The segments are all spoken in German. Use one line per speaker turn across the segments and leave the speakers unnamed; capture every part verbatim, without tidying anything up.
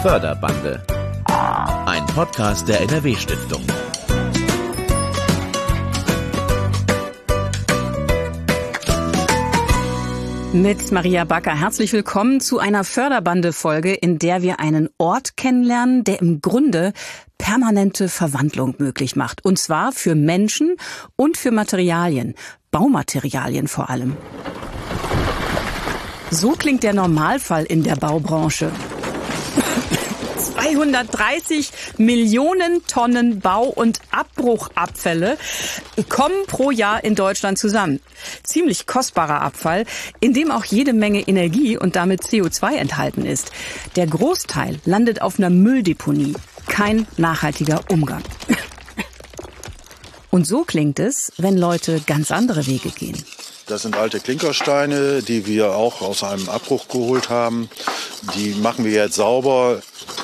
Förderbande, ein Podcast der N R W-Stiftung.
Mit Maria Backer herzlich willkommen zu einer Förderbande-Folge, in der wir einen Ort kennenlernen, der im Grunde permanente Verwandlung möglich macht. Und zwar für Menschen und für Materialien, Baumaterialien vor allem. So klingt der Normalfall in der Baubranche. zweihundertdreißig Millionen Tonnen Bau- und Abbruchabfälle kommen pro Jahr in Deutschland zusammen. Ziemlich kostbarer Abfall, in dem auch jede Menge Energie und damit C O zwei enthalten ist. Der Großteil landet auf einer Mülldeponie. Kein nachhaltiger Umgang. Und so klingt es, wenn Leute ganz andere Wege gehen.
Das sind alte Klinkersteine, die wir auch aus einem Abbruch geholt haben. Die machen wir jetzt sauber.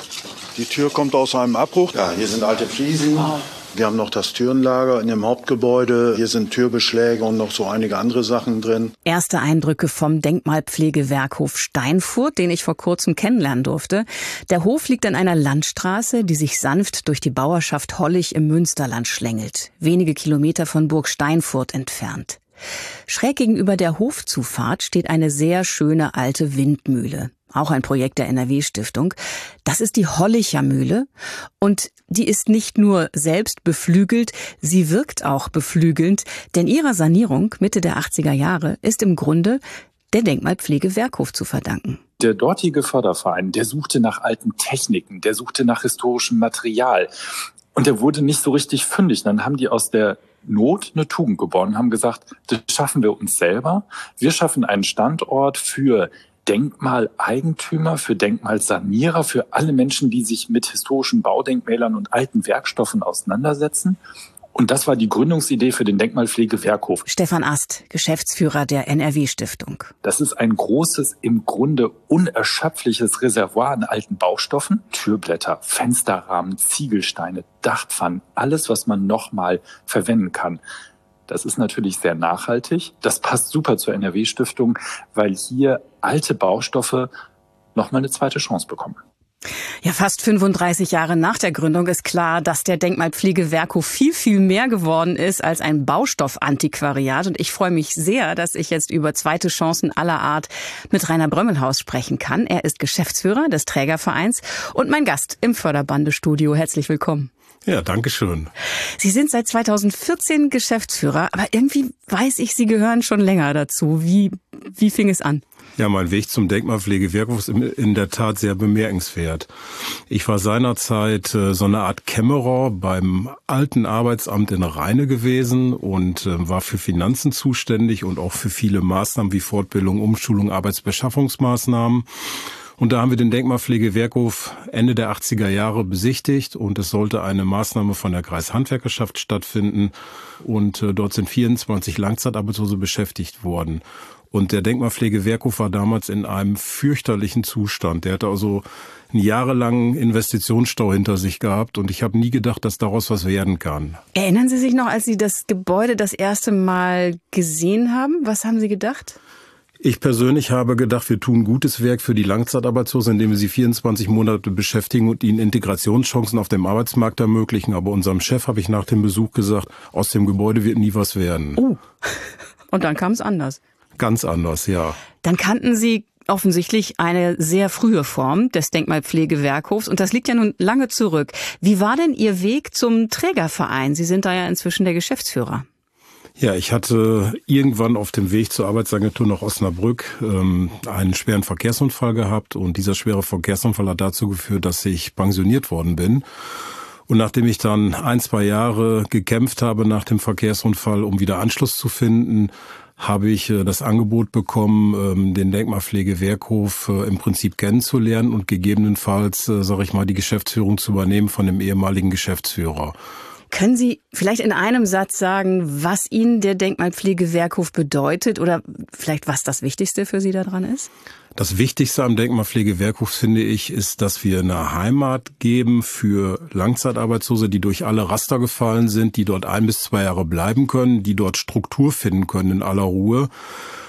Die Tür kommt aus einem Abbruch. Ja, hier sind alte Fliesen. Wir haben noch das Türenlager in dem Hauptgebäude. Hier sind Türbeschläge und noch so einige andere Sachen drin.
Erste Eindrücke vom Denkmalpflegewerkhof Steinfurt, den ich vor kurzem kennenlernen durfte. Der Hof liegt an einer Landstraße, die sich sanft durch die Bauerschaft Hollig im Münsterland schlängelt. Wenige Kilometer von Burg Steinfurt entfernt. Schräg gegenüber der Hofzufahrt steht eine sehr schöne alte Windmühle. Auch ein Projekt der N R W-Stiftung. Das ist die Hollicher Mühle und die ist nicht nur selbst beflügelt, sie wirkt auch beflügelnd, denn ihrer Sanierung Mitte der achtziger Jahre ist im Grunde der Denkmalpflegewerkhof zu verdanken.
Der dortige Förderverein, der suchte nach alten Techniken, der suchte nach historischem Material und der wurde nicht so richtig fündig. Dann haben die aus der Not eine Tugend geboren, haben gesagt, das schaffen wir uns selber. Wir schaffen einen Standort für Denkmaleigentümer, für Denkmalsanierer, für alle Menschen, die sich mit historischen Baudenkmälern und alten Werkstoffen auseinandersetzen. Und das war die Gründungsidee für den Denkmalpflegewerkhof.
Stefan Ast, Geschäftsführer der N R W-Stiftung.
Das ist ein großes, im Grunde unerschöpfliches Reservoir an alten Baustoffen. Türblätter, Fensterrahmen, Ziegelsteine, Dachpfannen, alles, was man nochmal verwenden kann. Das ist natürlich sehr nachhaltig. Das passt super zur N R W-Stiftung, weil hier alte Baustoffe nochmal eine zweite Chance bekommen.
Ja, fast fünfunddreißig Jahre nach der Gründung ist klar, dass der Denkmalpflegewerkhof viel, viel mehr geworden ist als ein Baustoffantiquariat. Und ich freue mich sehr, dass ich jetzt über zweite Chancen aller Art mit Rainer Brömmelhaus sprechen kann. Er ist Geschäftsführer des Trägervereins und mein Gast im Förderbande-Studio. Herzlich willkommen.
Ja, danke schön.
Sie sind seit zweitausendvierzehn Geschäftsführer, aber irgendwie weiß ich, Sie gehören schon länger dazu. Wie, wie fing es an?
Ja, mein Weg zum Denkmalpflegewerkhof ist in der Tat sehr bemerkenswert. Ich war seinerzeit äh, so eine Art Kämmerer beim alten Arbeitsamt in Rheine gewesen und äh, war für Finanzen zuständig und auch für viele Maßnahmen wie Fortbildung, Umschulung, Arbeitsbeschaffungsmaßnahmen. Und da haben wir den Denkmalpflegewerkhof Ende der achtziger Jahre besichtigt und es sollte eine Maßnahme von der Kreishandwerkerschaft stattfinden und äh, dort sind vierundzwanzig Langzeitarbeitslose beschäftigt worden. Und der Denkmalpflegewerkhof war damals in einem fürchterlichen Zustand. Der hatte also einen jahrelangen Investitionsstau hinter sich gehabt und ich habe nie gedacht, dass daraus was werden kann.
Erinnern Sie sich noch, als Sie das Gebäude das erste Mal gesehen haben? Was haben Sie gedacht?
Ich persönlich habe gedacht, wir tun gutes Werk für die Langzeitarbeitslosen, indem wir sie vierundzwanzig Monate beschäftigen und ihnen Integrationschancen auf dem Arbeitsmarkt ermöglichen. Aber unserem Chef habe ich nach dem Besuch gesagt, aus dem Gebäude wird nie was werden.
Oh, und dann kam es anders.
Ganz anders, ja.
Dann kannten Sie offensichtlich eine sehr frühe Form des Denkmalpflegewerkhofs und das liegt ja nun lange zurück. Wie war denn Ihr Weg zum Trägerverein? Sie sind da ja inzwischen der Geschäftsführer.
Ja, ich hatte irgendwann auf dem Weg zur Arbeitsagentur nach Osnabrück ähm, einen schweren Verkehrsunfall gehabt und dieser schwere Verkehrsunfall hat dazu geführt, dass ich pensioniert worden bin. Und nachdem ich dann ein, zwei Jahre gekämpft habe nach dem Verkehrsunfall, um wieder Anschluss zu finden, habe ich das Angebot bekommen, den Denkmalpflegewerkhof im Prinzip kennenzulernen und gegebenenfalls, sage ich mal, die Geschäftsführung zu übernehmen von dem ehemaligen Geschäftsführer.
Können Sie vielleicht in einem Satz sagen, was Ihnen der Denkmalpflegewerkhof bedeutet oder vielleicht was das Wichtigste für Sie daran ist?
Das Wichtigste am Denkmalpflegewerkhof, finde ich, ist, dass wir eine Heimat geben für Langzeitarbeitslose, die durch alle Raster gefallen sind, die dort ein bis zwei Jahre bleiben können, die dort Struktur finden können in aller Ruhe.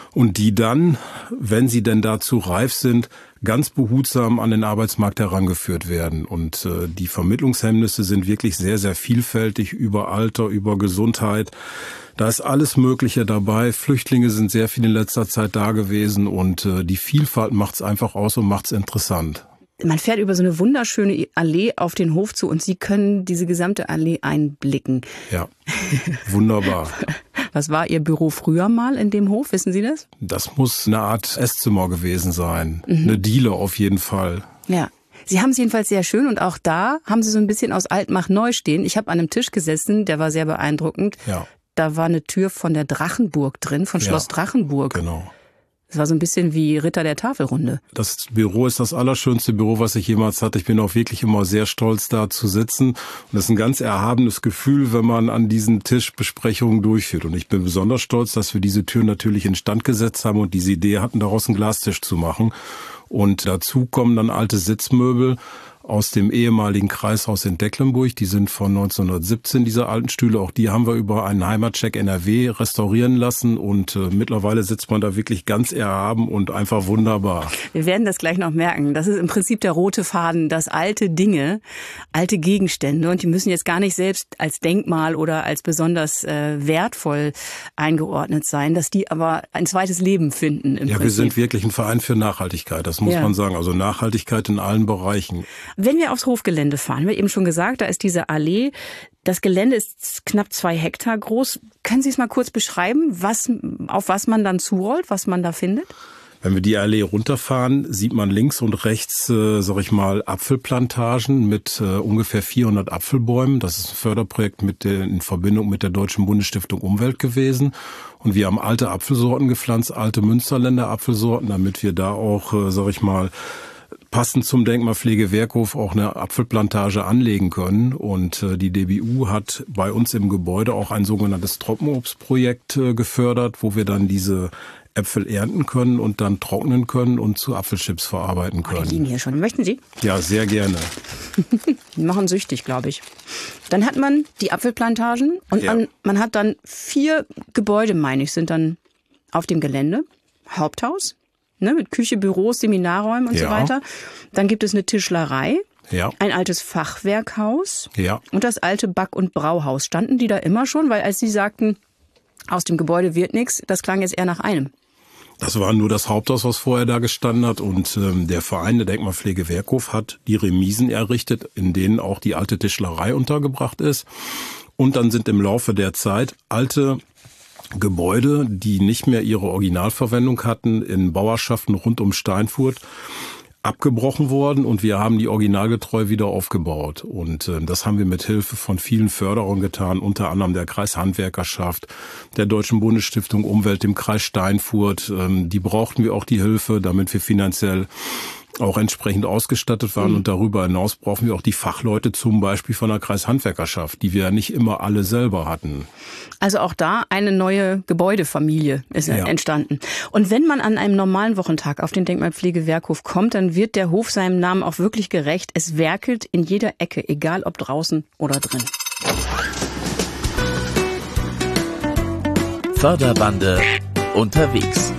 und die dann, wenn sie denn dazu reif sind, ganz behutsam an den Arbeitsmarkt herangeführt werden. Und äh, die Vermittlungshemmnisse sind wirklich sehr, sehr vielfältig, über Alter, über Gesundheit. Da ist alles Mögliche dabei. Flüchtlinge sind sehr viel in letzter Zeit da gewesen und äh, die Vielfalt macht's einfach aus und macht's interessant.
Man fährt über so eine wunderschöne Allee auf den Hof zu und Sie können diese gesamte Allee einblicken.
Ja, wunderbar.
Was war Ihr Büro früher mal in dem Hof? Wissen Sie das?
Das muss eine Art Esszimmer gewesen sein. Mhm. Eine Diele auf jeden Fall.
Ja. Sie haben es jedenfalls sehr schön und auch da haben Sie so ein bisschen aus alt macht neu stehen. Ich habe an einem Tisch gesessen, der war sehr beeindruckend.
Ja.
Da war eine Tür von der Drachenburg drin, von Schloss ja, Drachenburg.
Genau.
Es war so ein bisschen wie Ritter der Tafelrunde.
Das Büro ist das allerschönste Büro, was ich jemals hatte. Ich bin auch wirklich immer sehr stolz, da zu sitzen. Und das ist ein ganz erhabenes Gefühl, wenn man an diesem Tisch Besprechungen durchführt. Und ich bin besonders stolz, dass wir diese Tür natürlich instand gesetzt haben und diese Idee hatten, daraus einen Glastisch zu machen. Und dazu kommen dann alte Sitzmöbel aus dem ehemaligen Kreishaus in Decklenburg. Die sind von neunzehnhundertsiebzehn, diese alten Stühle. Auch die haben wir über einen Heimatcheck N R W restaurieren lassen. Und äh, mittlerweile sitzt man da wirklich ganz erhaben und einfach wunderbar.
Wir werden das gleich noch merken. Das ist im Prinzip der rote Faden, dass alte Dinge, alte Gegenstände, und die müssen jetzt gar nicht selbst als Denkmal oder als besonders äh, wertvoll eingeordnet sein, dass die aber ein zweites Leben finden im
Ja,
Prinzip.
Wir sind wirklich ein Verein für Nachhaltigkeit, das muss ja. man sagen. Also Nachhaltigkeit in allen Bereichen.
Wenn wir aufs Hofgelände fahren, wir haben eben schon gesagt, da ist diese Allee. Das Gelände ist knapp zwei Hektar groß. Können Sie es mal kurz beschreiben, was, auf was man dann zurollt, was man da findet?
Wenn wir die Allee runterfahren, sieht man links und rechts, äh, sag ich mal, Apfelplantagen mit äh, ungefähr vierhundert Apfelbäumen. Das ist ein Förderprojekt mit der, in Verbindung mit der Deutschen Bundesstiftung Umwelt gewesen. Und wir haben alte Apfelsorten gepflanzt, alte Münsterländer Apfelsorten, damit wir da auch, äh, sag ich mal, passend zum Denkmalpflege Werkhof auch eine Apfelplantage anlegen können. Und äh, die D B U hat bei uns im Gebäude auch ein sogenanntes Trockenobstprojekt äh, gefördert, wo wir dann diese Äpfel ernten können und dann trocknen können und zu Apfelchips verarbeiten können.
Oh, die liegen hier schon. Möchten Sie?
Ja, sehr gerne.
Die machen süchtig, glaube ich. Dann hat man die Apfelplantagen und ja. man, man hat dann vier Gebäude, meine ich, sind dann auf dem Gelände. Haupthaus. Ne, mit Küche, Büros, Seminarräumen und ja. so weiter. Dann gibt es eine Tischlerei,
ja.
ein altes Fachwerkhaus
ja.
und das alte Back- und Brauhaus. Standen die da immer schon? Weil als Sie sagten, aus dem Gebäude wird nichts, das klang jetzt eher nach einem.
Das war nur das Haupthaus, was vorher da gestanden hat. Und ähm, der Verein der Denkmalpflege Werkhof hat die Remisen errichtet, in denen auch die alte Tischlerei untergebracht ist. Und dann sind im Laufe der Zeit alte Gebäude, die nicht mehr ihre Originalverwendung hatten, in Bauerschaften rund um Steinfurt abgebrochen worden und wir haben die originalgetreu wieder aufgebaut. Und äh, das haben wir mit Hilfe von vielen Förderern getan, unter anderem der Kreishandwerkerschaft, der Deutschen Bundesstiftung Umwelt, dem Kreis Steinfurt. Ähm, die brauchten wir auch die Hilfe, damit wir finanziell auch entsprechend ausgestattet waren. Mhm. Und darüber hinaus brauchen wir auch die Fachleute, zum Beispiel von der Kreishandwerkerschaft, die wir ja nicht immer alle selber hatten.
Also auch da eine neue Gebäudefamilie ist ja. entstanden. Und wenn man an einem normalen Wochentag auf den Denkmalpflege Werkhof kommt, dann wird der Hof seinem Namen auch wirklich gerecht. Es werkelt in jeder Ecke, egal ob draußen oder drin.
Förderbande unterwegs.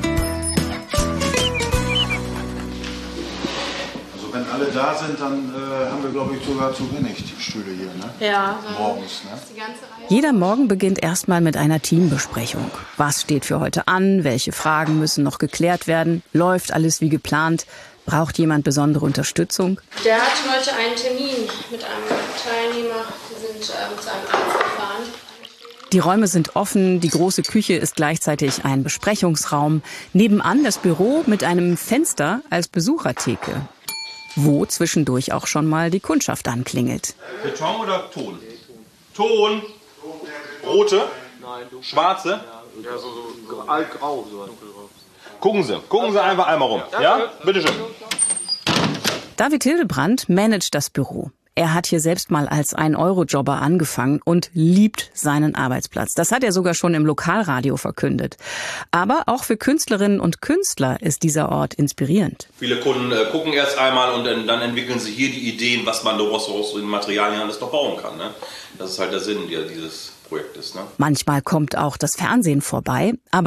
Wenn alle da sind, dann äh, haben wir, glaube ich, sogar zu wenig Stühle hier, ne?
Ja.
Morgens, ne?
Jeder Morgen beginnt erstmal mit einer Teambesprechung. Was steht für heute an? Welche Fragen müssen noch geklärt werden? Läuft alles wie geplant? Braucht jemand besondere Unterstützung?
Der hat heute einen Termin mit einem Teilnehmer. Wir sind äh, zu einem Arzt gefahren.
Die Räume sind offen, die große Küche ist gleichzeitig ein Besprechungsraum. Nebenan das Büro mit einem Fenster als Besuchertheke, wo zwischendurch auch schon mal die Kundschaft anklingelt.
Beton oder Ton? Ton. Rote? Schwarze?
Ja, so, so altgrau. So.
Gucken Sie, gucken Sie einfach einmal rum. Ja? Bitteschön.
David Hildebrand managt das Büro. Er hat hier selbst mal als ein-Euro-Jobber angefangen und liebt seinen Arbeitsplatz. Das hat er sogar schon im Lokalradio verkündet. Aber auch für Künstlerinnen und Künstler ist dieser Ort inspirierend.
Viele Kunden äh, gucken erst einmal und dann, dann entwickeln sie hier die Ideen, was man daraus aus den Materialien alles noch bauen kann. Ne? Das ist halt der Sinn dieses Projektes. Ne?
Manchmal kommt auch das Fernsehen vorbei, aber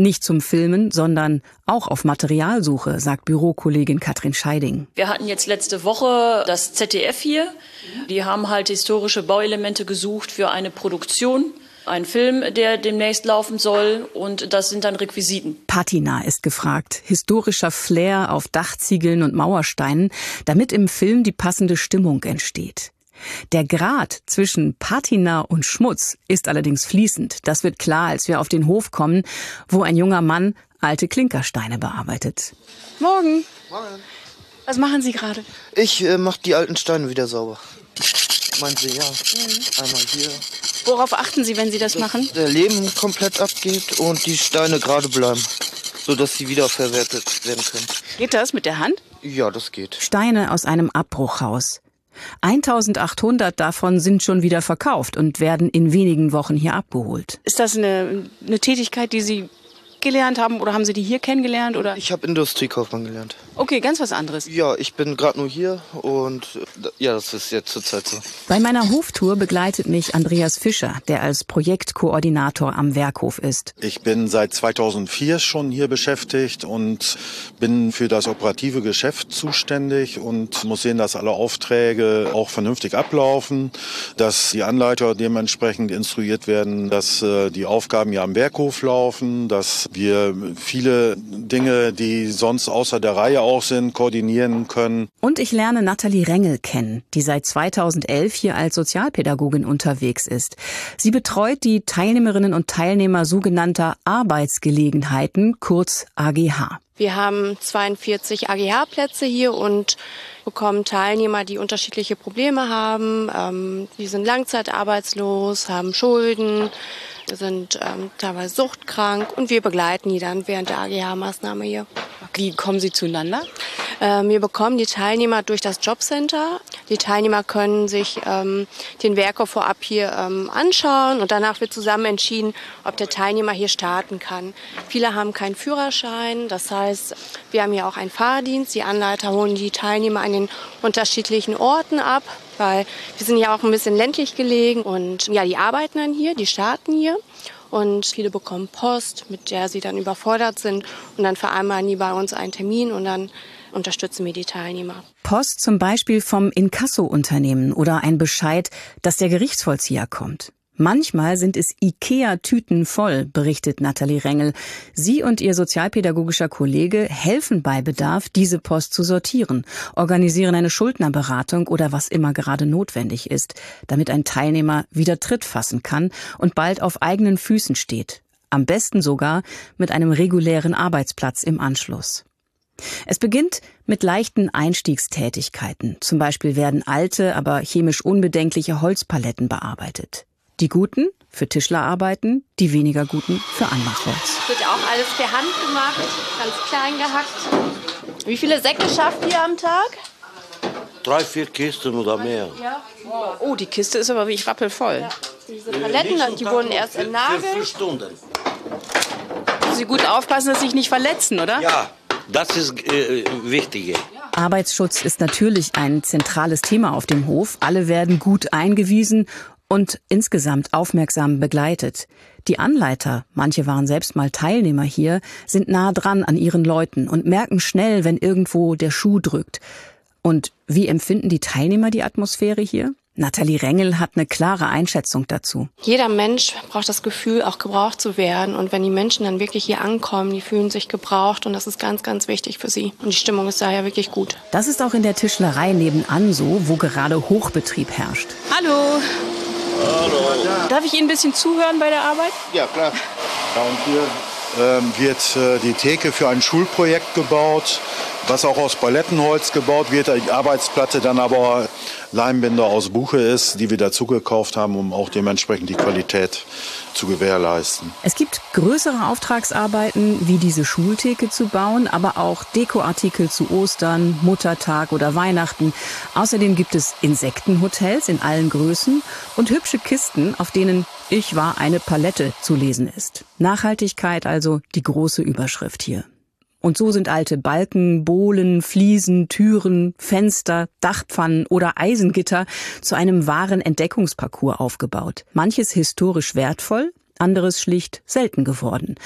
Nicht zum Filmen, sondern auch auf Materialsuche, sagt Bürokollegin Katrin Scheiding.
Wir hatten jetzt letzte Woche das Z D F hier. Die haben halt historische Bauelemente gesucht für eine Produktion. Ein Film, der demnächst laufen soll, und das sind dann Requisiten.
Patina ist gefragt. Historischer Flair auf Dachziegeln und Mauersteinen, damit im Film die passende Stimmung entsteht. Der Grad zwischen Patina und Schmutz ist allerdings fließend. Das wird klar, als wir auf den Hof kommen, wo ein junger Mann alte Klinkersteine bearbeitet.
Morgen.
Morgen.
Was machen Sie gerade?
Ich äh, mache die alten Steine wieder sauber. Meinen Sie, ja. Mhm. Einmal hier.
Worauf achten Sie, wenn Sie das, das machen?
Der Lehm komplett abgeht und die Steine gerade bleiben, sodass sie wiederverwertet werden können.
Geht das mit der Hand?
Ja, das geht.
Steine aus einem Abbruchhaus. eintausendachthundert davon sind schon wieder verkauft und werden in wenigen Wochen hier abgeholt.
Ist das eine, eine Tätigkeit, die Sie gelernt haben, oder haben Sie die hier kennengelernt? Oder?
Ich habe Industriekaufmann gelernt.
Okay, ganz was anderes.
Ja, ich bin gerade nur hier und ja, das ist jetzt zurzeit so.
Bei meiner Hoftour begleitet mich Andreas Fischer, der als Projektkoordinator am Werkhof ist.
Ich bin seit zweitausendvier schon hier beschäftigt und bin für das operative Geschäft zuständig und muss sehen, dass alle Aufträge auch vernünftig ablaufen, dass die Anleiter dementsprechend instruiert werden, dass äh, die Aufgaben hier am Werkhof laufen, dass wir viele Dinge, die sonst außer der Reihe auch sind, koordinieren können.
Und ich lerne Nathalie Rengel kennen, die seit zweitausendelf hier als Sozialpädagogin unterwegs ist. Sie betreut die Teilnehmerinnen und Teilnehmer sogenannter Arbeitsgelegenheiten, kurz A G H.
Wir haben zweiundvierzig A G H-Plätze hier und bekommen Teilnehmer, die unterschiedliche Probleme haben. Ähm, die sind langzeitarbeitslos, haben Schulden, sind ähm, teilweise suchtkrank, und wir begleiten die dann während der A G H-Maßnahme hier.
Wie kommen Sie zueinander?
Ähm, wir bekommen die Teilnehmer durch das Jobcenter. Die Teilnehmer können sich ähm, den Werkhof vorab hier ähm, anschauen, und danach wird zusammen entschieden, ob der Teilnehmer hier starten kann. Viele haben keinen Führerschein, das heißt, wir haben hier auch einen Fahrdienst. Die Anleiter holen die Teilnehmer an den unterschiedlichen Orten ab, weil wir sind ja auch ein bisschen ländlich gelegen, und ja, die arbeiten dann hier, die starten hier. Und viele bekommen Post, mit der sie dann überfordert sind, und dann vereinbaren die bei uns einen Termin, und dann unterstützen wir die Teilnehmer.
Post zum Beispiel vom Inkasso-Unternehmen oder ein Bescheid, dass der Gerichtsvollzieher kommt. Manchmal sind es Ikea-Tüten voll, berichtet Nathalie Rengel. Sie und ihr sozialpädagogischer Kollege helfen bei Bedarf, diese Post zu sortieren, organisieren eine Schuldnerberatung oder was immer gerade notwendig ist, damit ein Teilnehmer wieder Tritt fassen kann und bald auf eigenen Füßen steht. Am besten sogar mit einem regulären Arbeitsplatz im Anschluss. Es beginnt mit leichten Einstiegstätigkeiten. Zum Beispiel werden alte, aber chemisch unbedenkliche Holzpaletten bearbeitet. Die guten für Tischlerarbeiten, die weniger guten für Anmachholz.
Das wird ja auch alles per Hand gemacht, ganz klein gehackt. Wie viele Säcke schafft ihr am Tag?
Drei, vier Kisten oder mehr.
Ja. Oh, die Kiste ist aber wirklich rappelvoll.
Ja. Diese Paletten, die wurden erst entnagelt.
Für vier Stunden.
Müssen Sie gut aufpassen, dass Sie sich nicht verletzen, oder?
Ja, das ist äh, wichtig.
Arbeitsschutz ist natürlich ein zentrales Thema auf dem Hof. Alle werden gut eingewiesen und insgesamt aufmerksam begleitet. Die Anleiter, manche waren selbst mal Teilnehmer hier, sind nah dran an ihren Leuten und merken schnell, wenn irgendwo der Schuh drückt. Und wie empfinden die Teilnehmer die Atmosphäre hier? Nathalie Rengel hat eine klare Einschätzung dazu.
Jeder Mensch braucht das Gefühl, auch gebraucht zu werden. Und wenn die Menschen dann wirklich hier ankommen, die fühlen sich gebraucht, und das ist ganz, ganz wichtig für sie. Und die Stimmung ist daher wirklich gut.
Das ist auch in der Tischlerei nebenan so, wo gerade Hochbetrieb herrscht.
Hallo.
Hallo.
Darf ich Ihnen ein bisschen zuhören bei der Arbeit?
Ja, klar.
Ja, und hier ähm, wird äh, die Theke für ein Schulprojekt gebaut, was auch aus Palettenholz gebaut wird. Die Arbeitsplatte dann aber Leimbinder aus Buche ist, die wir dazu gekauft haben, um auch dementsprechend die Qualität zu gewährleisten.
Es gibt größere Auftragsarbeiten, wie diese Schultheke zu bauen, aber auch Dekoartikel zu Ostern, Muttertag oder Weihnachten. Außerdem gibt es Insektenhotels in allen Größen und hübsche Kisten, auf denen "Ich war eine Palette" zu lesen ist. Nachhaltigkeit also die große Überschrift hier. Und so sind alte Balken, Bohlen, Fliesen, Türen, Fenster, Dachpfannen oder Eisengitter zu einem wahren Entdeckungsparcours aufgebaut. Manches historisch wertvoll, anderes schlicht selten geworden.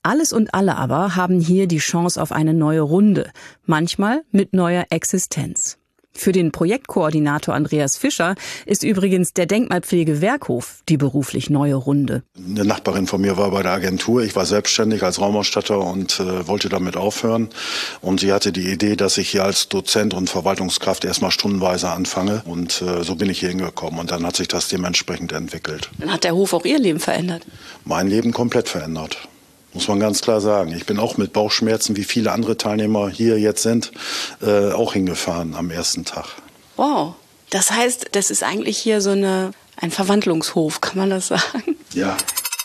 Alles und alle aber haben hier die Chance auf eine neue Runde, manchmal mit neuer Existenz. Für den Projektkoordinator Andreas Fischer ist übrigens der Denkmalpflege-Werkhof die beruflich neue Runde.
Eine Nachbarin von mir war bei der Agentur. Ich war selbstständig als Raumausstatter und äh, wollte damit aufhören. Und sie hatte die Idee, dass ich hier als Dozent und Verwaltungskraft erstmal stundenweise anfange. Und äh, so bin ich hier hingekommen. Und dann hat sich das dementsprechend entwickelt.
Dann hat der Hof auch Ihr Leben verändert?
Mein Leben komplett verändert. Muss man ganz klar sagen. Ich bin auch mit Bauchschmerzen, wie viele andere Teilnehmer hier jetzt sind, äh, auch hingefahren am ersten Tag.
Wow, das heißt, das ist eigentlich hier so eine, ein Verwandlungshof, kann man das sagen?
Ja.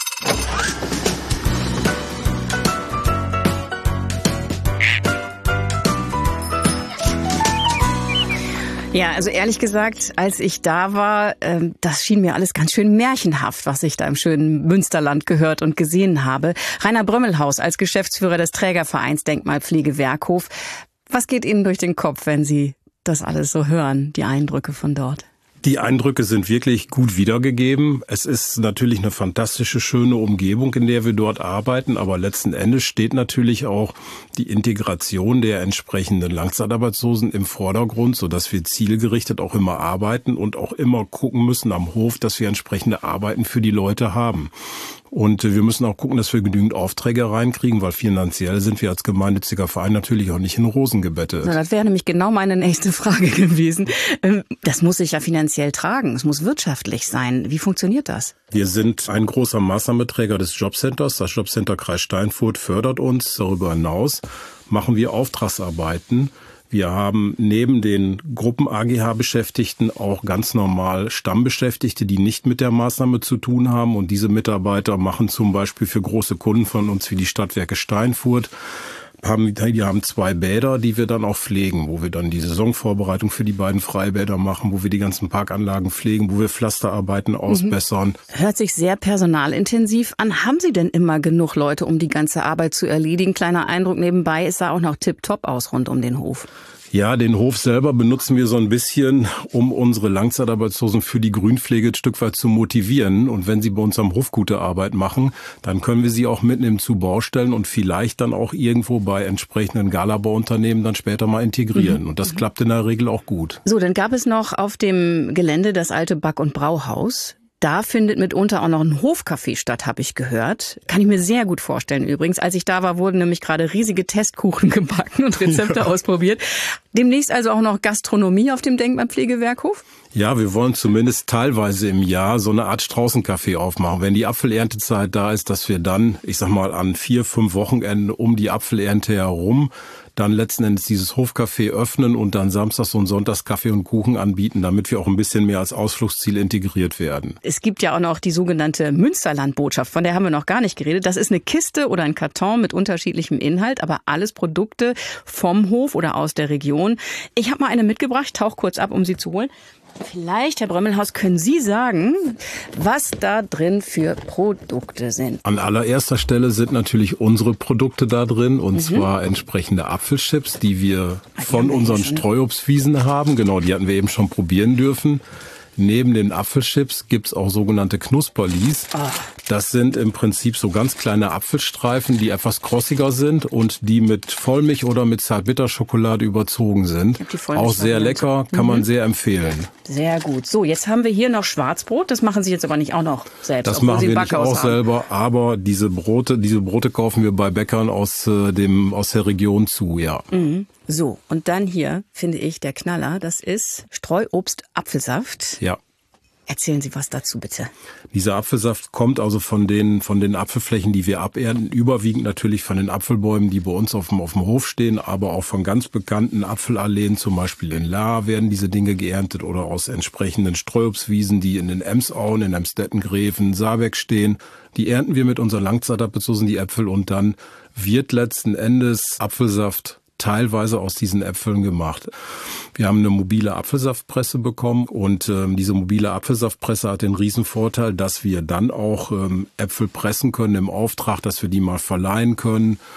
Ja, also ehrlich gesagt, als ich da war, äh, das schien mir alles ganz schön märchenhaft, was ich da im schönen Münsterland gehört und gesehen habe. Rainer Brömmelhaus als Geschäftsführer des Trägervereins Denkmalpflege Werkhof. Was geht Ihnen durch den Kopf, wenn Sie das alles so hören, die Eindrücke von dort?
Die Eindrücke sind wirklich gut wiedergegeben. Es ist natürlich eine fantastische, schöne Umgebung, in der wir dort arbeiten. Aber letzten Endes steht natürlich auch die Integration der entsprechenden Langzeitarbeitslosen im Vordergrund, sodass wir zielgerichtet auch immer arbeiten und auch immer gucken müssen am Hof, dass wir entsprechende Arbeiten für die Leute haben. Und wir müssen auch gucken, dass wir genügend Aufträge reinkriegen, weil finanziell sind wir als gemeinnütziger Verein natürlich auch nicht in Rosen gebettet.
Na, das wäre nämlich genau meine nächste Frage gewesen. Das muss sich ja finanziell tragen. Es muss wirtschaftlich sein. Wie funktioniert das?
Wir sind ein großer Maßnahmenträger des Jobcenters. Das Jobcenter Kreis Steinfurt fördert uns. Darüber hinaus machen wir Auftragsarbeiten. Wir haben neben den Gruppen-A G H-Beschäftigten auch ganz normal Stammbeschäftigte, die nicht mit der Maßnahme zu tun haben. Und diese Mitarbeiter machen zum Beispiel für große Kunden von uns wie die Stadtwerke Steinfurt, haben, die haben zwei Bäder, die wir dann auch pflegen, wo wir dann die Saisonvorbereitung für die beiden Freibäder machen, wo wir die ganzen Parkanlagen pflegen, wo wir Pflasterarbeiten ausbessern.
Hört sich sehr personalintensiv an. Haben Sie denn immer genug Leute, um die ganze Arbeit zu erledigen? Kleiner Eindruck nebenbei, es sah auch noch tipptopp aus rund um den Hof.
Ja, den Hof selber benutzen wir so ein bisschen, um unsere Langzeitarbeitslosen für die Grünpflege ein Stück weit zu motivieren. Und wenn sie bei uns am Hof gute Arbeit machen, dann können wir sie auch mitnehmen zu Baustellen und vielleicht dann auch irgendwo bei entsprechenden Galabauunternehmen dann später mal integrieren. Mhm. Und das klappt in der Regel auch gut.
So, dann gab es noch auf dem Gelände das alte Back- und Brauhaus. Da findet mitunter auch noch ein Hofcafé statt, habe ich gehört. Kann ich mir sehr gut vorstellen übrigens. Als ich da war, wurden nämlich gerade riesige Testkuchen gebacken und Rezepte ja. ausprobiert. Demnächst also auch noch Gastronomie auf dem Denkmalpflegewerkhof?
Ja, wir wollen zumindest teilweise im Jahr so eine Art Straußencafé aufmachen. Wenn die Apfeleerntezeit da ist, dass wir dann, ich sag mal, an vier, fünf Wochenenden um die Apfelernte herum dann letzten Endes dieses Hofcafé öffnen und dann samstags und sonntags Kaffee und Kuchen anbieten, damit wir auch ein bisschen mehr als Ausflugsziel integriert werden.
Es gibt ja auch noch die sogenannte Münsterland-Botschaft, von der haben wir noch gar nicht geredet. Das ist eine Kiste oder ein Karton mit unterschiedlichem Inhalt, aber alles Produkte vom Hof oder aus der Region. Ich habe mal eine mitgebracht, ich tauche kurz ab, um sie zu holen. Vielleicht, Herr Brömmelhaus, können Sie sagen, was da drin für Produkte sind?
An allererster Stelle sind natürlich unsere Produkte da drin, und mhm. zwar entsprechende Apfelchips, die wir von unseren Streuobstwiesen haben. Genau, die hatten wir eben schon probieren dürfen. Neben den Apfelchips gibt's auch sogenannte Knusperlis. Oh. Das sind im Prinzip so ganz kleine Apfelstreifen, die etwas krossiger sind und die mit Vollmilch oder mit Zartbitterschokolade überzogen sind. Auch sehr lecker, kann mhm. man sehr empfehlen.
Sehr gut. So, jetzt haben wir hier noch Schwarzbrot. Das machen Sie jetzt aber nicht auch noch selbst.
Das machen wir nicht auch selber, aber diese Brote, diese Brote kaufen wir bei Bäckern aus äh, dem aus der Region zu, ja.
Mhm. So, und dann hier finde ich der Knaller, das ist Streuobst-Apfelsaft.
Ja.
Erzählen Sie was dazu, bitte.
Dieser Apfelsaft kommt also von den von den Apfelflächen, die wir abernten, überwiegend natürlich von den Apfelbäumen, die bei uns auf dem, auf dem Hof stehen, aber auch von ganz bekannten Apfelalleen, zum Beispiel in Lahr werden diese Dinge geerntet oder aus entsprechenden Streuobstwiesen, die in den Emsauen, in Emstetten, Gräfen, Saarbeck stehen. Die ernten wir mit unseren Langzeitarbeitslosen, die Äpfel, und dann wird letzten Endes Apfelsaft teilweise aus diesen Äpfeln gemacht. Wir haben eine mobile Apfelsaftpresse bekommen, und ähm, diese mobile Apfelsaftpresse hat den riesen Vorteil, dass wir dann auch ähm, Äpfel pressen können im Auftrag, dass wir die mal verleihen können.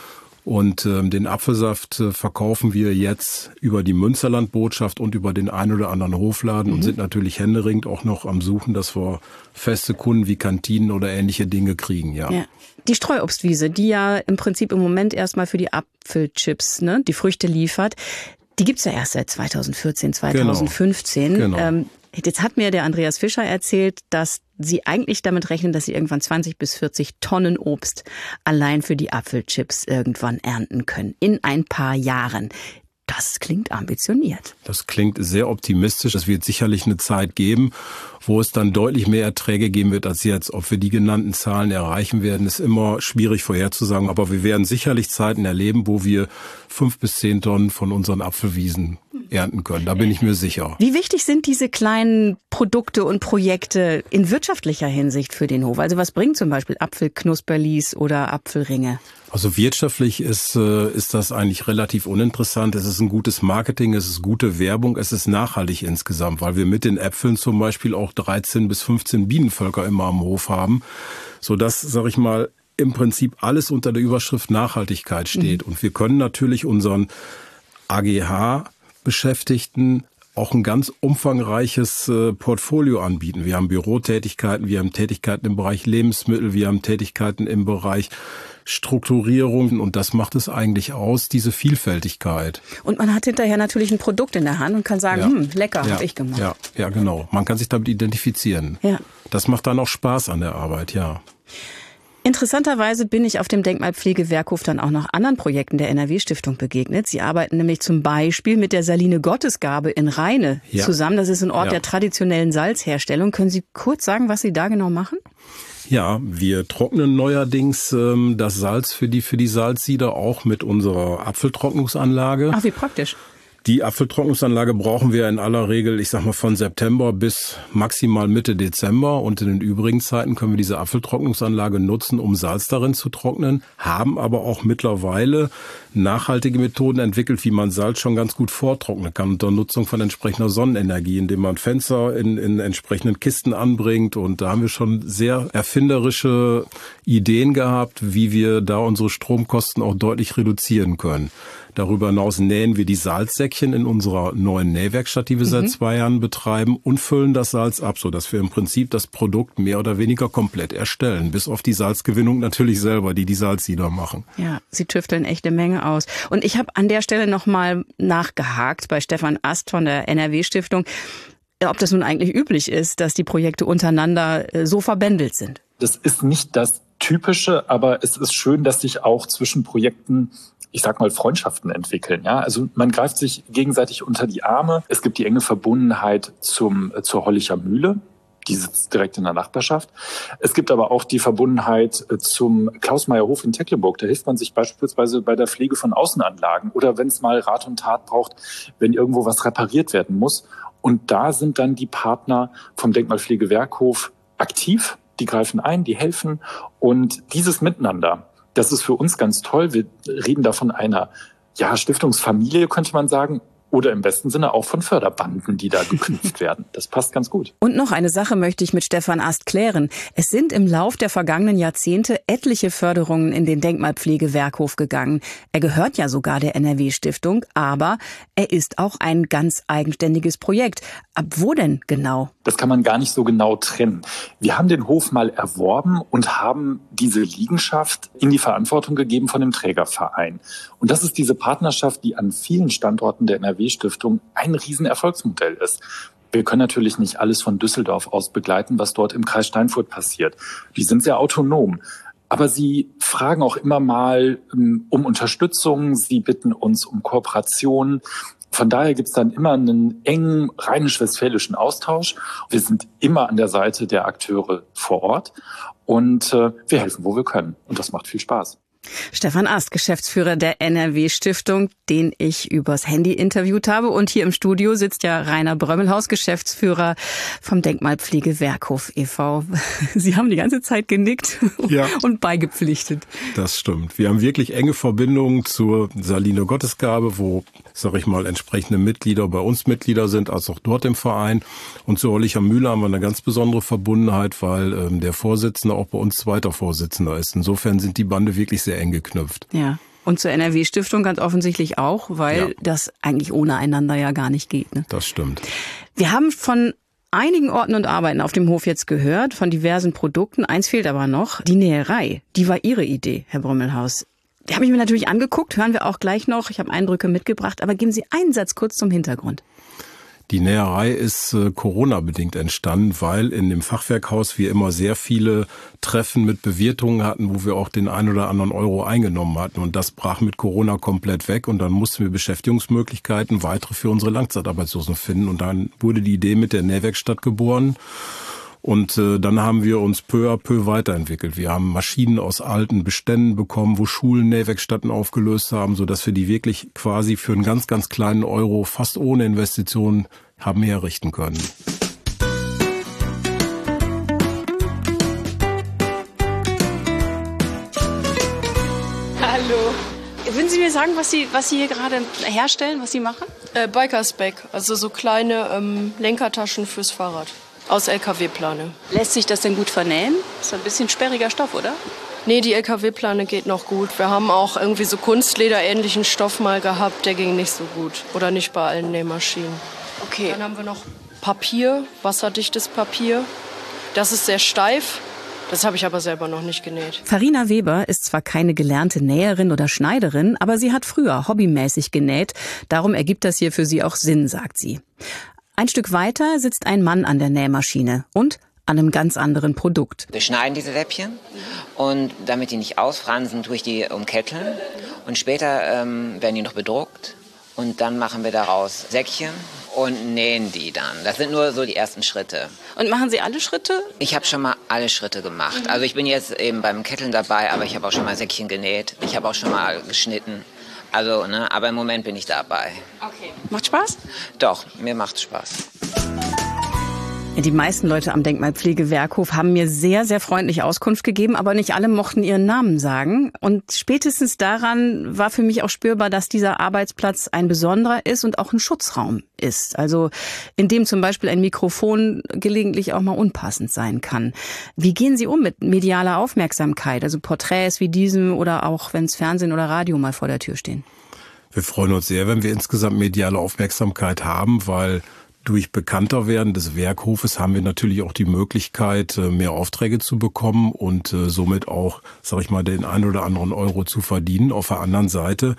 Und ähm, den Apfelsaft äh, verkaufen wir jetzt über die Münsterland-Botschaft und über den ein oder anderen Hofladen mhm. und sind natürlich händeringend auch noch am Suchen, dass wir feste Kunden wie Kantinen oder ähnliche Dinge kriegen, ja. ja.
Die Streuobstwiese, die ja im Prinzip im Moment erstmal für die Apfelchips, ne, die Früchte liefert, die gibt's ja erst seit zweitausendvierzehn, zweitausendfünfzehn.
Genau. genau.
Ähm, jetzt hat mir der Andreas Fischer erzählt, dass Sie eigentlich damit rechnen, dass Sie irgendwann zwanzig bis vierzig Tonnen Obst allein für die Apfelchips irgendwann ernten können. In ein paar Jahren. Das klingt ambitioniert.
Das klingt sehr optimistisch. Es wird sicherlich eine Zeit geben, wo es dann deutlich mehr Erträge geben wird als jetzt. Ob wir die genannten Zahlen erreichen werden, ist immer schwierig vorherzusagen. Aber wir werden sicherlich Zeiten erleben, wo wir fünf bis zehn Tonnen von unseren Apfelwiesen ernten können. Da bin ich mir sicher.
Wie wichtig sind diese kleinen Produkte und Projekte in wirtschaftlicher Hinsicht für den Hof? Also was bringt zum Beispiel Apfelknusperlis oder Apfelringe?
Also wirtschaftlich ist, ist das eigentlich relativ uninteressant. Es ist ein gutes Marketing, es ist gute Werbung, es ist nachhaltig insgesamt, weil wir mit den Äpfeln zum Beispiel auch dreizehn bis fünfzehn Bienenvölker immer am Hof haben, sodass, sag ich mal, im Prinzip alles unter der Überschrift Nachhaltigkeit steht. Mhm. Und wir können natürlich unseren A G H-Beschäftigten auch ein ganz umfangreiches äh, Portfolio anbieten. Wir haben Bürotätigkeiten, wir haben Tätigkeiten im Bereich Lebensmittel, wir haben Tätigkeiten im Bereich Strukturierung und das macht es eigentlich aus, diese Vielfältigkeit.
Und man hat hinterher natürlich ein Produkt in der Hand und kann sagen, ja. hm, lecker,
ja.
habe ich gemacht.
Ja, ja, genau. Man kann sich damit identifizieren.
Ja.
Das macht dann auch Spaß an der Arbeit, ja.
Interessanterweise bin ich auf dem Denkmalpflegewerkhof dann auch noch anderen Projekten der N R W-Stiftung begegnet. Sie arbeiten nämlich zum Beispiel mit der Saline Gottesgabe in Rheine ja. zusammen. Das ist ein Ort ja. der traditionellen Salzherstellung. Können Sie kurz sagen, was Sie da genau machen?
Ja, wir trocknen neuerdings ähm, das Salz für die für die Salzsieder auch mit unserer Apfeltrocknungsanlage.
Ach, wie praktisch.
Die Apfeltrocknungsanlage brauchen wir in aller Regel, ich sag mal, von September bis maximal Mitte Dezember. Und in den übrigen Zeiten können wir diese Apfeltrocknungsanlage nutzen, um Salz darin zu trocknen, haben aber auch mittlerweile nachhaltige Methoden entwickelt, wie man Salz schon ganz gut vortrocknen kann unter Nutzung von entsprechender Sonnenenergie, indem man Fenster in, in entsprechenden Kisten anbringt. Und da haben wir schon sehr erfinderische Ideen gehabt, wie wir da unsere Stromkosten auch deutlich reduzieren können. Darüber hinaus nähen wir die Salzsäckchen in unserer neuen Nähwerkstatt, die wir mhm. seit zwei Jahren betreiben, und füllen das Salz ab, sodass wir im Prinzip das Produkt mehr oder weniger komplett erstellen. Bis auf die Salzgewinnung natürlich selber, die die Salzsieder machen.
Ja, Sie tüfteln echt eine Menge aus. Und ich habe an der Stelle nochmal nachgehakt bei Stefan Ast von der N R W-Stiftung, ob das nun eigentlich üblich ist, dass die Projekte untereinander so verbändelt sind.
Das ist nicht das Typische, aber es ist schön, dass sich auch zwischen Projekten, ich sag mal, Freundschaften entwickeln. Ja, also man greift sich gegenseitig unter die Arme. Es gibt die enge Verbundenheit zum zur Hollicher Mühle. Die sitzt direkt in der Nachbarschaft. Es gibt aber auch die Verbundenheit zum Klaus-Meyer-Hof in Tecklenburg. Da hilft man sich beispielsweise bei der Pflege von Außenanlagen oder wenn es mal Rat und Tat braucht, wenn irgendwo was repariert werden muss. Und da sind dann die Partner vom Denkmalpflegewerkhof aktiv. Die greifen ein, die helfen. Und dieses Miteinander, das ist für uns ganz toll. Wir reden da von einer ja, Stiftungsfamilie, könnte man sagen. Oder im besten Sinne auch von Förderbanden, die da geknüpft werden. Das passt ganz gut.
Und noch eine Sache möchte ich mit Stefan Ast klären. Es sind im Lauf der vergangenen Jahrzehnte etliche Förderungen in den Denkmalpflegewerkhof gegangen. Er gehört ja sogar der N R W-Stiftung, aber er ist auch ein ganz eigenständiges Projekt. Ab wo denn genau?
Das kann man gar nicht so genau trennen. Wir haben den Hof mal erworben und haben diese Liegenschaft in die Verantwortung gegeben von dem Trägerverein. Und das ist diese Partnerschaft, die an vielen Standorten der N R W-Stiftung ein Riesenerfolgsmodell ist. Wir können natürlich nicht alles von Düsseldorf aus begleiten, was dort im Kreis Steinfurt passiert. Die sind sehr autonom. Aber sie fragen auch immer mal um Unterstützung. Sie bitten uns um Kooperation. Von daher gibt es dann immer einen engen rheinisch-westfälischen Austausch. Wir sind immer an der Seite der Akteure vor Ort und äh, wir helfen, wo wir können. Und das macht viel Spaß.
Stefan Ast, Geschäftsführer der N R W-Stiftung, den ich übers Handy interviewt habe. Und hier im Studio sitzt ja Rainer Brömmelhaus, Geschäftsführer vom Denkmalpflegewerkhof e V Sie haben die ganze Zeit genickt ja. und beigepflichtet.
Das stimmt. Wir haben wirklich enge Verbindungen zur Saline Gottesgabe, wo, sag ich mal, entsprechende Mitglieder bei uns Mitglieder sind, als auch dort im Verein. Und zur Hollicher Mühle haben wir eine ganz besondere Verbundenheit, weil ähm, der Vorsitzende auch bei uns zweiter Vorsitzender ist. Insofern sind die Bande wirklich sehr eng geknüpft.
Ja. Und zur N R W-Stiftung ganz offensichtlich auch, weil ja. das eigentlich ohne einander ja gar nicht geht. Ne?
Das stimmt.
Wir haben von einigen Orten und Arbeiten auf dem Hof jetzt gehört, von diversen Produkten. Eins fehlt aber noch, die Näherei. Die war Ihre Idee, Herr Brümmelhaus. Die habe ich mir natürlich angeguckt, hören wir auch gleich noch. Ich habe Eindrücke mitgebracht, aber geben Sie einen Satz kurz zum Hintergrund.
Die Näherei ist äh, Corona-bedingt entstanden, weil in dem Fachwerkhaus wir immer sehr viele Treffen mit Bewirtungen hatten, wo wir auch den ein oder anderen Euro eingenommen hatten. Und das brach mit Corona komplett weg. Und dann mussten wir Beschäftigungsmöglichkeiten weitere für unsere Langzeitarbeitslosen finden. Und dann wurde die Idee mit der Nähwerkstatt geboren. Und äh, dann haben wir uns peu à peu weiterentwickelt. Wir haben Maschinen aus alten Beständen bekommen, wo Schulen Nähwerkstätten aufgelöst haben, sodass wir die wirklich quasi für einen ganz, ganz kleinen Euro, fast ohne Investitionen, haben herrichten können.
Hallo. Würden Sie mir sagen, was Sie, was Sie hier gerade herstellen, was Sie machen?
Äh, Bikersback, also so kleine ähm, Lenkertaschen fürs Fahrrad. Aus L K W-Plane.
Lässt sich das denn gut vernähen? Ist ein bisschen sperriger Stoff, oder?
Nee, die L K W-Plane geht noch gut. Wir haben auch irgendwie so Kunstleder-ähnlichen Stoff mal gehabt, der ging nicht so gut. Oder nicht bei allen Nähmaschinen.
Okay.
Dann haben wir noch Papier, wasserdichtes Papier. Das ist sehr steif. Das habe ich aber selber noch nicht genäht.
Farina Weber ist zwar keine gelernte Näherin oder Schneiderin, aber sie hat früher hobbymäßig genäht. Darum ergibt das hier für sie auch Sinn, sagt sie. Ein Stück weiter sitzt ein Mann an der Nähmaschine und an einem ganz anderen Produkt.
Wir schneiden diese Läppchen und damit die nicht ausfransen, tue ich die umketteln. Und später ähm, werden die noch bedruckt und dann machen wir daraus Säckchen und nähen die dann. Das sind nur so die ersten Schritte.
Und machen Sie alle Schritte?
Ich habe schon mal alle Schritte gemacht. Also ich bin jetzt eben beim Ketteln dabei, aber ich habe auch schon mal Säckchen genäht. Ich habe auch schon mal geschnitten. Also, ne, aber im Moment bin ich dabei.
Okay. Macht Spaß?
Doch, mir macht's Spaß.
Die meisten Leute am Denkmalpflegewerkhof haben mir sehr, sehr freundlich Auskunft gegeben, aber nicht alle mochten ihren Namen sagen. Und spätestens daran war für mich auch spürbar, dass dieser Arbeitsplatz ein besonderer ist und auch ein Schutzraum ist. Also in dem zum Beispiel ein Mikrofon gelegentlich auch mal unpassend sein kann. Wie gehen Sie um mit medialer Aufmerksamkeit? Also Porträts wie diesem oder auch, wenns Fernsehen oder Radio mal vor der Tür stehen?
Wir freuen uns sehr, wenn wir insgesamt mediale Aufmerksamkeit haben, weil durch Bekannterwerden des Werkhofes haben wir natürlich auch die Möglichkeit, mehr Aufträge zu bekommen und somit auch, sag ich mal, den einen oder anderen Euro zu verdienen. Auf der anderen Seite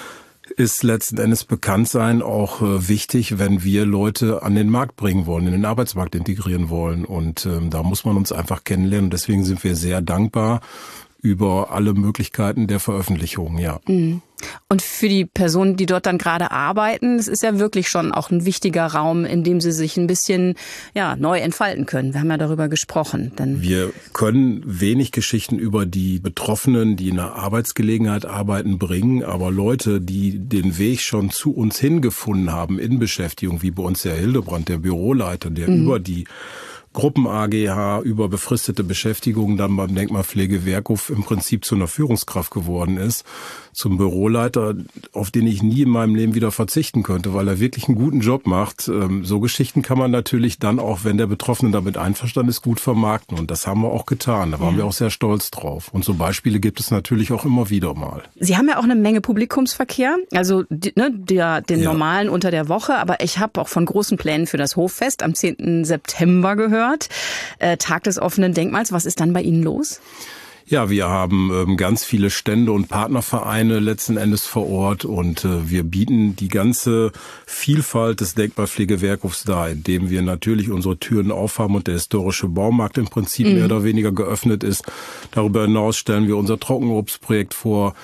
ist letzten Endes Bekanntsein auch wichtig, wenn wir Leute an den Markt bringen wollen, in den Arbeitsmarkt integrieren wollen. Und ähm, da muss man uns einfach kennenlernen. Deswegen sind wir sehr dankbar über alle Möglichkeiten der Veröffentlichung, ja.
Und für die Personen, die dort dann gerade arbeiten, es ist ja wirklich schon auch ein wichtiger Raum, in dem sie sich ein bisschen ja neu entfalten können. Wir haben ja darüber gesprochen. Denn
wir können wenig Geschichten über die Betroffenen, die in einer Arbeitsgelegenheit arbeiten, bringen, aber Leute, die den Weg schon zu uns hingefunden haben in Beschäftigung, wie bei uns Herr Hildebrand, der Büroleiter, der mhm. über die Gruppen-A G H über befristete Beschäftigung dann beim Denkmalpflegewerkhof im Prinzip zu einer Führungskraft geworden ist, zum Büroleiter, auf den ich nie in meinem Leben wieder verzichten könnte, weil er wirklich einen guten Job macht. So Geschichten kann man natürlich dann auch, wenn der Betroffene damit einverstanden ist, gut vermarkten. Und das haben wir auch getan. Da waren ja. wir auch sehr stolz drauf. Und so Beispiele gibt es natürlich auch immer wieder mal.
Sie haben ja auch eine Menge Publikumsverkehr, also ne, der, den ja. normalen unter der Woche. Aber ich habe auch von großen Plänen für das Hoffest am zehnten September gehört. Äh, Tag des offenen Denkmals. Was ist dann bei Ihnen los?
Ja, wir haben ähm, ganz viele Stände und Partnervereine letzten Endes vor Ort und äh, wir bieten die ganze Vielfalt des Denkmalpflegewerkhofs dar, indem wir natürlich unsere Türen aufhaben und der historische Baumarkt im Prinzip mhm. mehr oder weniger geöffnet ist. Darüber hinaus stellen wir unser Trockenobstprojekt vor.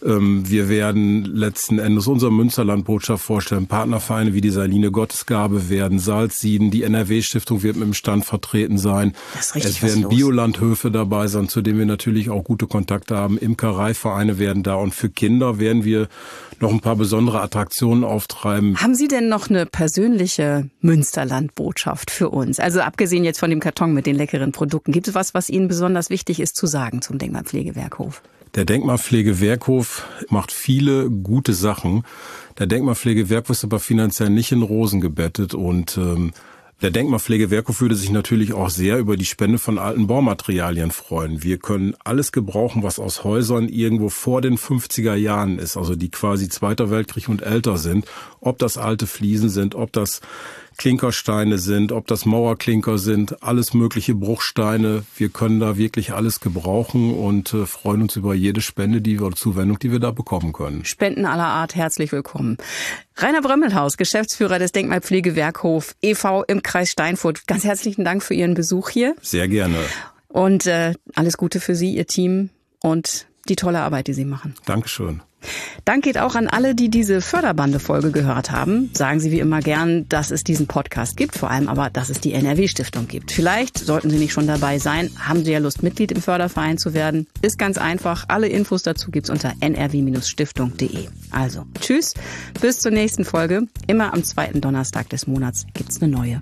Wir werden letzten Endes unsere Münsterland-Botschaft vorstellen. Partnervereine wie die Saline Gottesgabe werden Salzsieden. Die N R W-Stiftung wird mit dem Stand vertreten sein. Es werden Biolandhöfe dabei sein, zu denen wir natürlich auch gute Kontakte haben. Imkereivereine werden da. Und für Kinder werden wir noch ein paar besondere Attraktionen auftreiben.
Haben Sie denn noch eine persönliche Münsterland-Botschaft für uns? Also abgesehen jetzt von dem Karton mit den leckeren Produkten. Gibt es was, was Ihnen besonders wichtig ist zu sagen zum Denkmalpflegewerkhof?
Der Denkmalpflegewerkhof macht viele gute Sachen. Der Denkmalpflegewerkhof ist aber finanziell nicht in Rosen gebettet und ähm, Der Denkmalpflege Werkhof würde sich natürlich auch sehr über die Spende von alten Baumaterialien freuen. Wir können alles gebrauchen, was aus Häusern irgendwo vor den fünfziger Jahren ist, also die quasi Zweiter Weltkrieg und älter sind. Ob das alte Fliesen sind, ob das Klinkersteine sind, ob das Mauerklinker sind, alles mögliche Bruchsteine. Wir können da wirklich alles gebrauchen und äh, freuen uns über jede Spende, die wir, oder Zuwendung, die wir da bekommen können.
Spenden aller Art, herzlich willkommen. Rainer Brömmelhaus, Geschäftsführer des Denkmalpflege Werkhof e V im Kreis Steinfurt. Ganz herzlichen Dank für Ihren Besuch hier.
Sehr gerne.
Und äh, alles Gute für Sie, Ihr Team und die tolle Arbeit, die Sie machen.
Dankeschön.
Dank geht auch an alle, die diese Förderbande-Folge gehört haben. Sagen Sie wie immer gern, dass es diesen Podcast gibt, vor allem aber, dass es die N R W-Stiftung gibt. Vielleicht sollten Sie nicht schon dabei sein, haben Sie ja Lust, Mitglied im Förderverein zu werden. Ist ganz einfach. Alle Infos dazu gibt's unter n r w Bindestrich stiftung punkt d e. Also, tschüss, bis zur nächsten Folge. Immer am zweiten Donnerstag des Monats gibt's eine neue.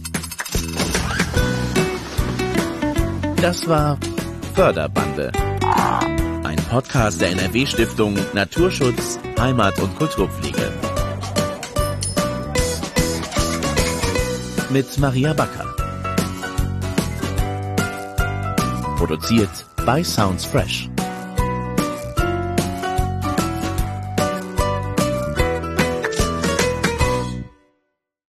Das war Förderbande. Ein Podcast der N R W-Stiftung Naturschutz, Heimat und Kulturpflege. Mit Maria Backer. Produziert bei Sounds Fresh.